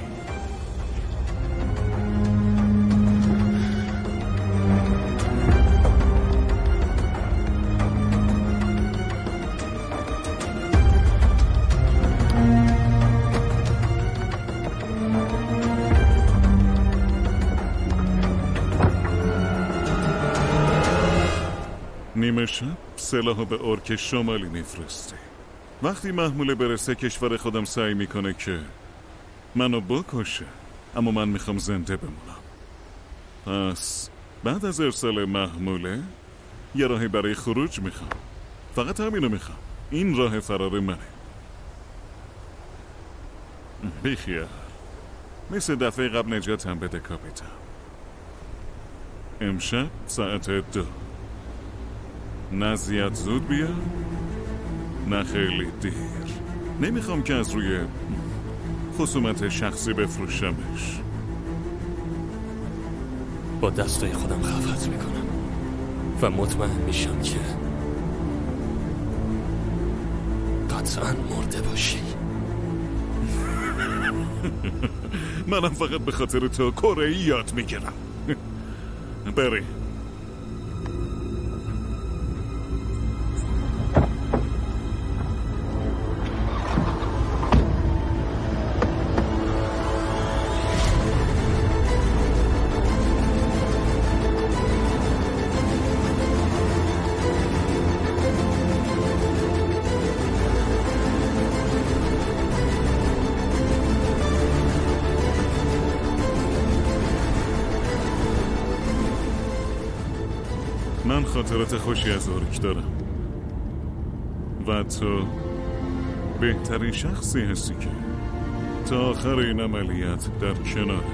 نیمه شب سلاحو به ارک شمالی میفرستی. وقتی محموله برسه کشور خودم سعی میکنه که منو بکشه، اما من میخوام زنده بمونم. پس بعد از ارسال محموله یه راهی برای خروج میخوام. فقط همینو میخوام. این راه فرار منه. بیخیال. مثل دفعه قبل نجاتم بده کاپیتان. امشب ساعت دو. نه زیاد زود بیا، نه خیلی دیر. نمیخوام که از روی خصومت شخصی بفروشمش. با دستای خودم خفت میکنم و مطمئن میشم که قطعا مرده باشی. منم فقط به خاطر تو کره‌ای یاد میگیرم. بریم. من خاطرات خوشی از اورک دارم و تو بهترین شخصی هستی که تا آخر این عملیات در کنار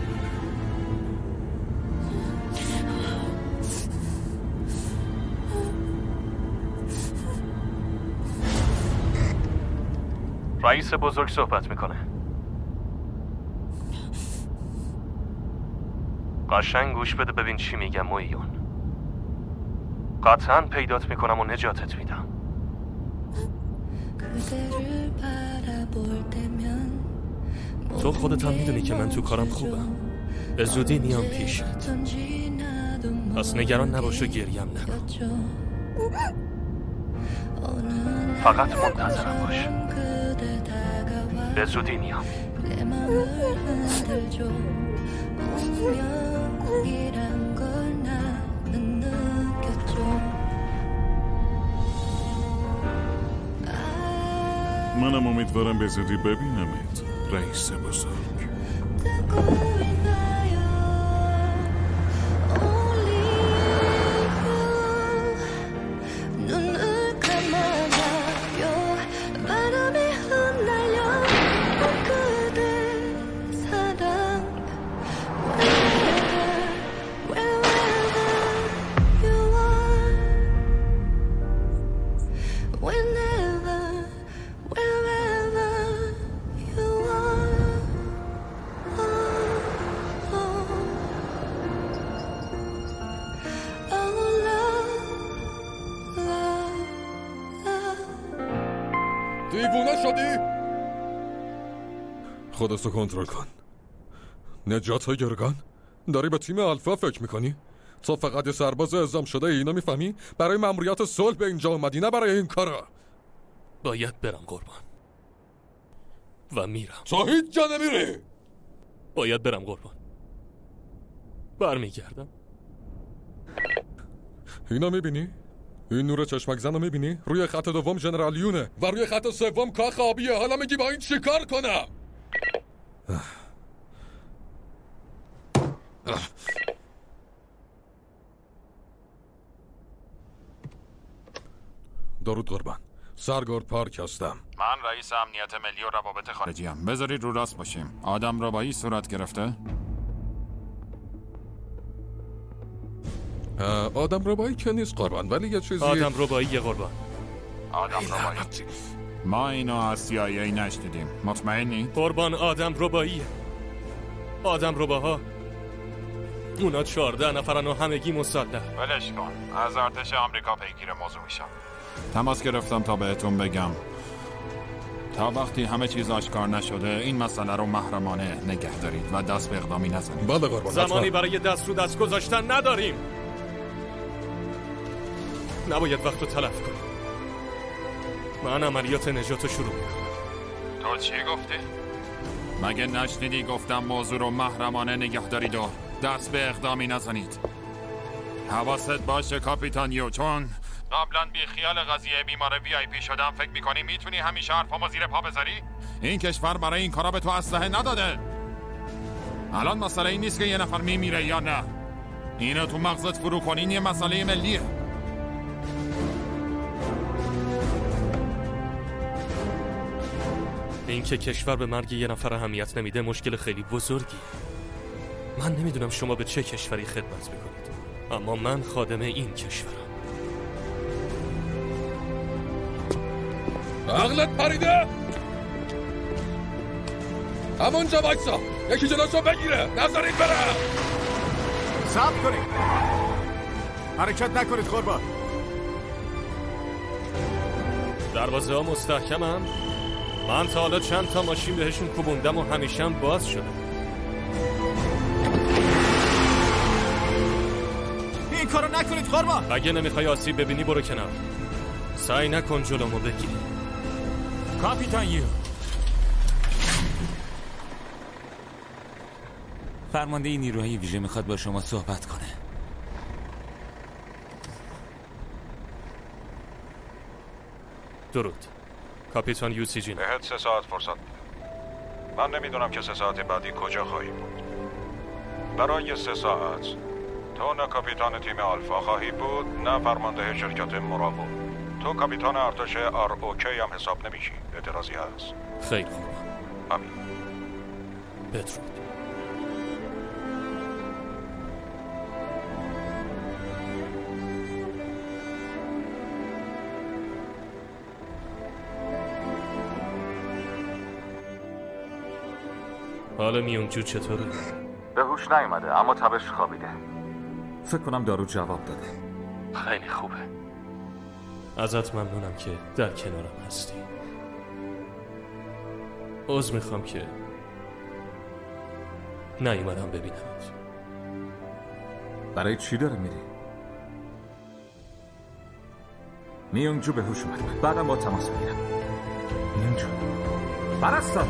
رئیس بزرگ صحبت میکنه. قشنگ گوش بده ببین چی میگم مویون. قطعاً پیدات میکنم و نجاتت میدم. تو خودت هم میدونی که من تو کارم خوبم. به زودی میام پیشت. پس نگران نباش و گریم نکن. فقط منتظرم باش. به زودی میام. منم امیدوارم به زودی ببینمت رئیس بزرگ. دیوونه شدی؟ خودتو کنترل کن. نجات گرگان؟ داری به تیم الفا فکر میکنی؟ تو فقط یه سرباز اعزام شده اینا میفهمی؟ برای مأموریت صلح به اینجا اومدی نه برای این کارا. باید برم قربان و میرم. تو هیچ جا نمیری. باید برم قربان. برمیگردم. اینا میبینی؟ این نور چشمک زن رو میبینی؟ روی خط دوم ژنرال یونه و روی خط سوم کاخ آبیه. حالا میگی با این چی کار کنم؟ درود قربان. سرگرد پارک هستم. من رئیس امنیت ملی و روابط خارجی ام. بذارید رو راست باشیم. آدم ربایی صورت گرفته؟ آدم ربایی که نیست قربان، ولی یه چیزی آدم ربایی قربان. آدم ربایی. ما اینو از سی آی ای نشنیدیم. مطمئنی؟ قربان آدم رباییه. آدم رباها اونا چهارده نفرن و همگی مسلح. ولش کن. از ارتش آمریکا پیگیر موضوع میشم. تماس گرفتم تا بهتون بگم تا وقتی همه چیز آشکار نشده این مسئله رو محرمانه نگه دارید و دست به اقدامی نزنید. بله قربان. زمانی برای دست رو دست گذاشتن نداریم. نباید وقت رو تلف کنیم. من عملیات نجات رو شروع میکنم. تو چی گفتی؟ مگه نشنیدی گفتم موضوع رو محرمانه نگه دارید و دست به اقدامی نزنید. حواست باشه کاپیتان یو، چون قبلا بی خیال قضیه بیمار وی آی پی شدم. فکر میکنی میتونی همیشه حرفامو زیر پا بذاری؟ این کشور برای این کارا به تو اسلحه نداده. الان مسئله این نیست که یه نفر میمیره یا نه. اینو تو مغزت فرو کنین یه مسئله ملیه. این که کشور به مرگ یه نفر اهمیت نمیده مشکل خیلی بزرگی. من نمیدونم شما به چه کشوری خدمت میکنید، اما من خادم این کشورم. عقلت پریده؟ همونجا وایسا. یکی جلوشو بگیره. نذارید بره. صبر کنید. حرکت نکنید قربان. دروازه ها مستحکمم. من تا حالا چند تا ماشین بهشون کوبوندم و همیشه هم باز شده. این کارو نکنید قربان. اگه نمیخوای آسیب ببینی برو کنار. سعی نکن جلومو بگیری. کاپیتان یو، فرمانده نیروهای ویژه میخواد با شما صحبت کنه. درود. کاپیتان یو سی جی. بهت سه ساعت فرصت میده. من نمیدونم که سه ساعت بعدی کجا خواهی بود. برای سه ساعت تو نه کاپیتان تیم آلفا خواهی بود نه فرمانده شرکت مراقب. تو کاپیتان ارتش آر اوکی هم حساب نمیشی. اعتراضی هست؟ خیلی خوب. همین. بدرود. حالا میونجو چطوره؟ به هوش نیومده اما تبش خوابیده. فکر کنم دارو جواب داده. خیلی خوبه. ازت ممنونم که در کنارم هستی. عذر میخوام که نیومدم ببینمت. برای چی داره میری؟ میونگ جو به هوش اومد. بعدم با تماس میگیرم. میونگ جو پرستار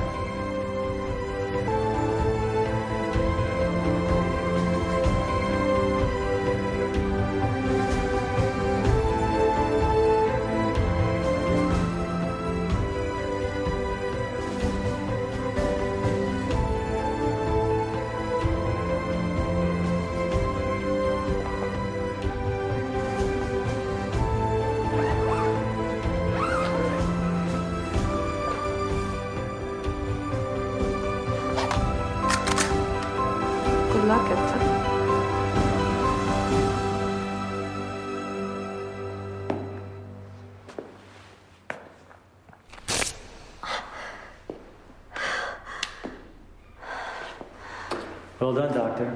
Well done, Doctor.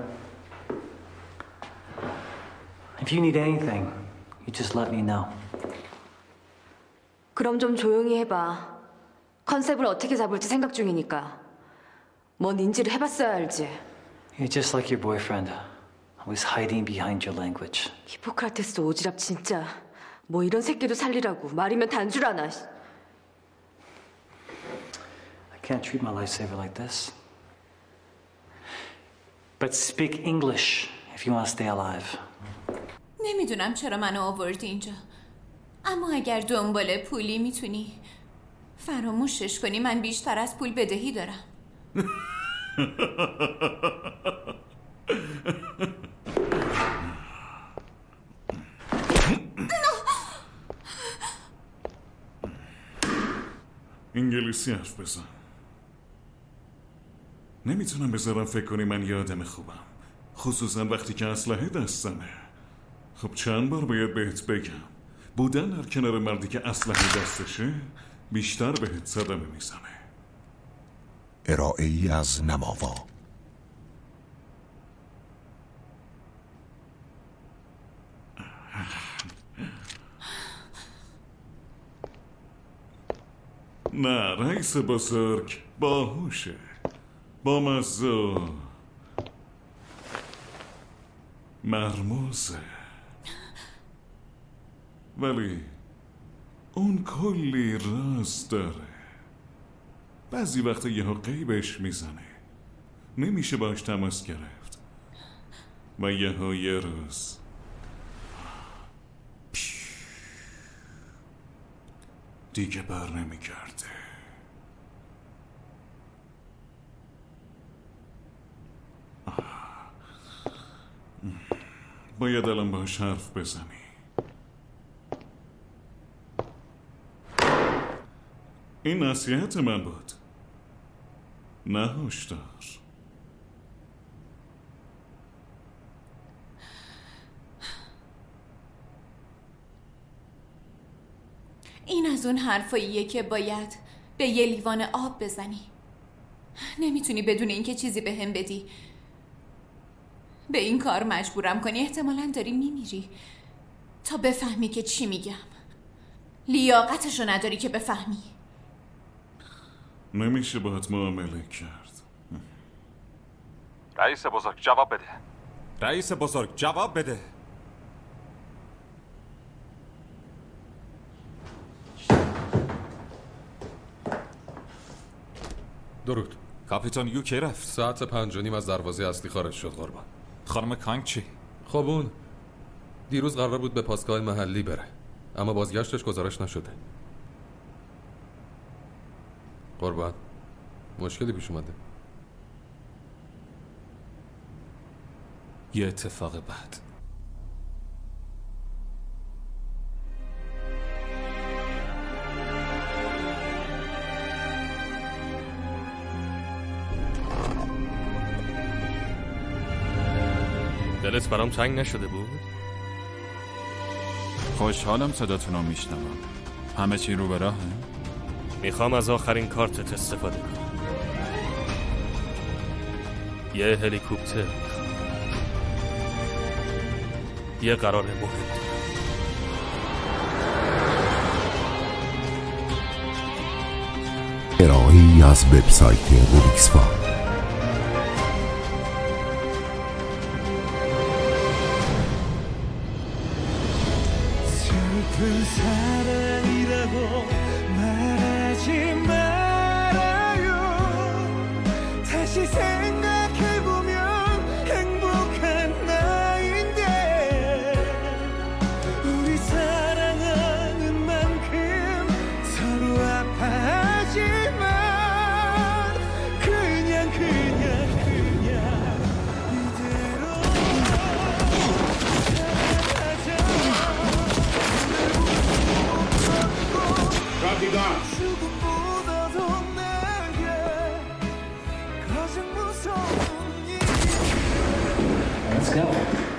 If you need anything, you just let me know. 그럼 좀 조용히 해봐. 컨셉을 어떻게 잡을지 생각 중이니까. 뭔 인지를 해봤어야 알지. You're just like your boyfriend, always hiding behind your language. 히포크라테스 오지랖 진짜. 뭐 이런 새끼도 살리라고. 말이면 단줄 하나. I can't treat my lifesaver like this. But speak English if you want to stay alive. نمیدونم چرا منو آوردی اینجا. اما اگر دنبال پولی میتونی فراموشش کنی. من بیشتر از پول بدهی دارم. انگلیسی حرف بزن. نمیتونم بذارم فکر کنی من یه آدم خوبم، خصوصا وقتی که اسلحه دستمه. خب چند بار باید بهت بگم بودن در کنار مردی که اسلحه دستشه بیشتر بهت صدمه میزنه. ارائه ای از نماوا. نه رئیس بزرگ باهوشه، با مزه، مرموزه، ولی اون کلی راز داره. بعضی وقتا یهو قیبش میزنه، نمیشه باش تماس گرفت و یهو یه روز دیگه بر نمیگرده. باید الان باش حرف بزنی. این نصیحت من بود، نه هشدار. این از اون حرفاییه که باید به یه لیوان آب بزنی. نمیتونی بدون اینکه چیزی به هم بدی به این کار مجبورم کنی. احتمالاً داری میمیری تا بفهمی که چی میگم. لیاقتشو نداری که بفهمی. نمیشه باهات معامله کرد. رئیس بزرگ جواب بده. رئیس بزرگ جواب بده. درود. کاپیتان یو کی رفت؟ ساعت پنج و نیم از دروازه اصلی خارج شد قربان. خانم کانگ چی؟ خب اون دیروز قرار بود به پاسگاه محلی بره، اما بازگشتش گزارش نشده. قربان مشکلی پیش اومده؟ یه اتفاق بد. دلت برام تنگ نشده بود؟ خوشحالم صداتون رو میشنوم. همه چی رو به راهه؟ میخوام از آخرین کارتت استفاده کنم. یه هلیکوپتر میخوام. یه قرار مهم دارم. ارائه‌ای از وبسایت روبیکس فان. 슬픈 다시 생각해보면 행복한 나인데 우리 사랑하는 만큼 서로 아파하지만 그냥 그냥 그냥 이대로 갑니다. 죽음보다도 내게 가장 무서운 일 Let's go.